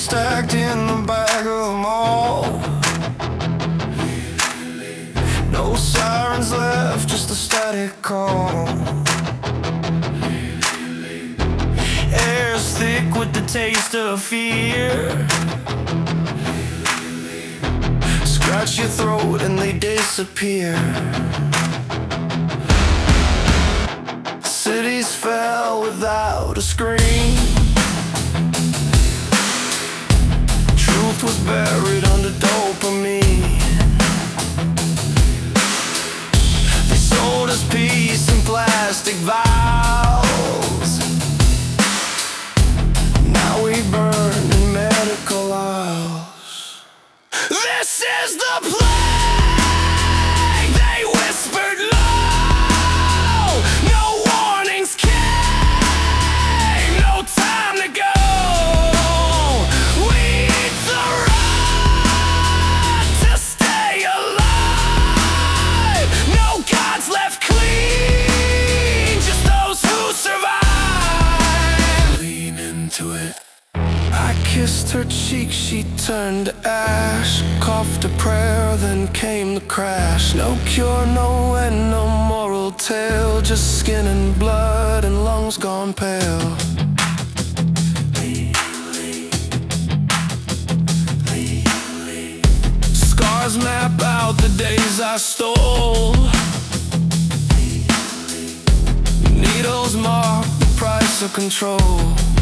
stacked in the back of the mall. No sirens left, just a static call. Air's thick with the taste of fear. Scratch your throat and they disappear. Cities fell without a scream. Truth was buried under dopamine. They sold us peace in plastic vials. Now we burn in medical aisles. This is the plague, they whispered low. No warnings came, no time to go. We eat the rot to stay alive. No gods left clean, just those who survive. Lean into it. I kissed her cheek, she turned to ash. Coughed a prayer, then came the crash. No cure, no end, no moral tale. Just skin and blood and lungs gone pale. Scars map out the days I stole. Needles mark the price of control.